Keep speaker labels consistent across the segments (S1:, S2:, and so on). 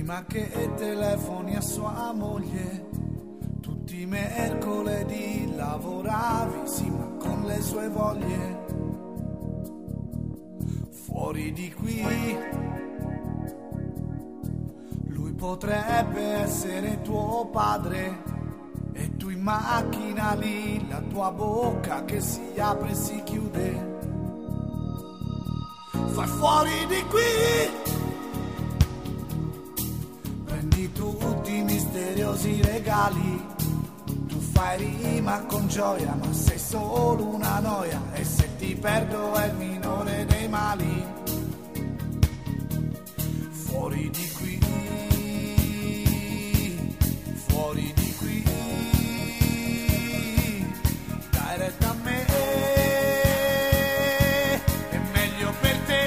S1: Prima che telefoni a sua moglie, tutti i mercoledì lavoravi, sì, ma con le sue voglie. Fuori di qui, lui potrebbe essere tuo padre, e tu in macchina lì, la tua bocca che si apre e si chiude. Fai fuori di qui, prendi tutti i misteriosi regali, tu fai rima con gioia, ma sei solo una noia, e se ti perdo è il minore dei mali. Fuori di qui, fuori di qui, dai retta a me, è meglio per te.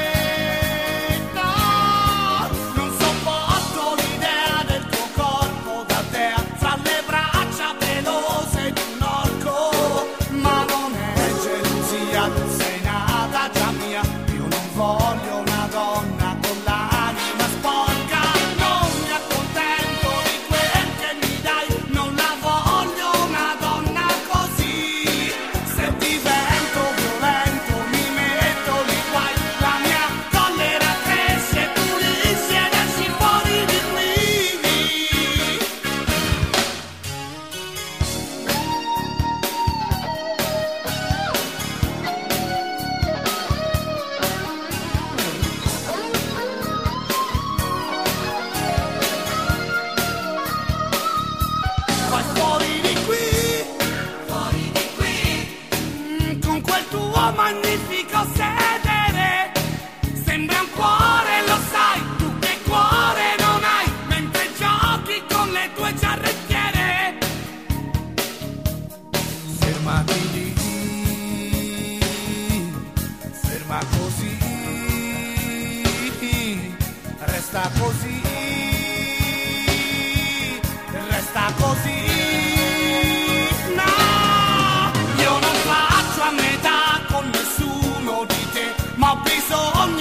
S1: Voglio una donna con l'anima sporca, non mi accontento di quel che mi dai, non la voglio una donna così. Se divento violento mi metto nei guai, la mia collera cresce, pulisci ed esci fuori di qui. Magnifico sedere, sembra un cuore, lo sai, tu che cuore non hai, mentre giochi con le tue giarrettiere. Fermati lì, ferma così, resta così, resta così. No, io non faccio a metà con nessuno di te, ma ho bisogno